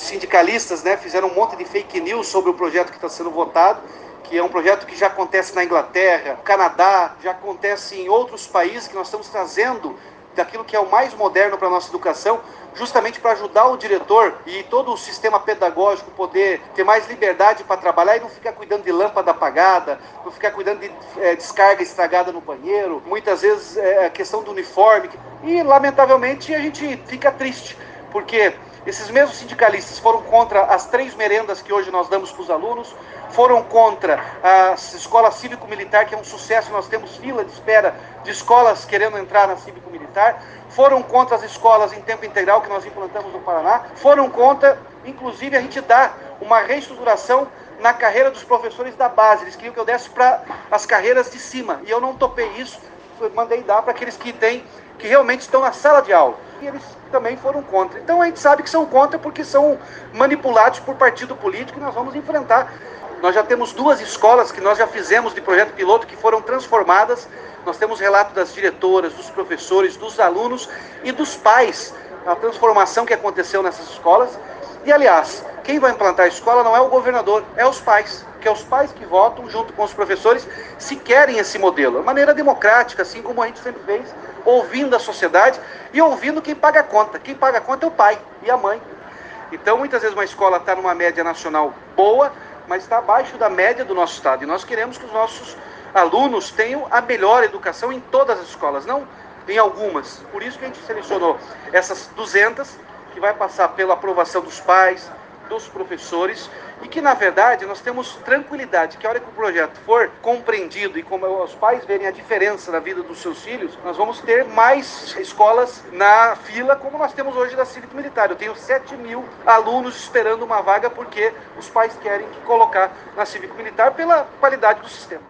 sindicalistas, né, fizeram um monte de fake news sobre o projeto que está sendo votado, que é um projeto que já acontece na Inglaterra, Canadá, já acontece em outros países, que nós estamos trazendo daquilo que é o mais moderno para a nossa educação, justamente para ajudar o diretor e todo o sistema pedagógico poder ter mais liberdade para trabalhar e não ficar cuidando de lâmpada apagada, não ficar cuidando de descarga estragada no banheiro, muitas vezes a questão do uniforme. E, lamentavelmente, a gente fica triste, porque esses mesmos sindicalistas foram contra as 3 merendas que hoje nós damos para os alunos, foram contra a escola cívico-militar, que é um sucesso, nós temos fila de espera de escolas querendo entrar na cívico-militar, foram contra as escolas em tempo integral que nós implantamos no Paraná, foram contra, inclusive, a gente dá uma reestruturação na carreira dos professores da base. Eles queriam que eu desse para as carreiras de cima, e eu não topei isso, mandei dar para aqueles que realmente estão na sala de aula. E eles também foram contra. Então a gente sabe que são contra porque são manipulados por partido político e nós vamos enfrentar. Nós já temos 2 escolas que nós já fizemos de projeto piloto que foram transformadas. Nós temos relato das diretoras, dos professores, dos alunos e dos pais, a transformação que aconteceu nessas escolas. E, aliás, quem vai implantar a escola não é o governador, é os pais, que é os pais que votam junto com os professores se querem esse modelo. De maneira democrática, assim como a gente sempre fez, ouvindo a sociedade e ouvindo quem paga a conta. Quem paga a conta é o pai e a mãe. Então, muitas vezes uma escola está numa média nacional boa, mas está abaixo da média do nosso estado. E nós queremos que os nossos alunos tenham a melhor educação em todas as escolas, não em algumas. Por isso que a gente selecionou essas 200, que vai passar pela aprovação dos pais, dos professores, e que, na verdade, nós temos tranquilidade, que a hora que o projeto for compreendido e como os pais verem a diferença na vida dos seus filhos, nós vamos ter mais escolas na fila, como nós temos hoje da Cívico-Militar. Eu tenho 7.000 alunos esperando uma vaga, porque os pais querem colocar na Cívico-Militar pela qualidade do sistema.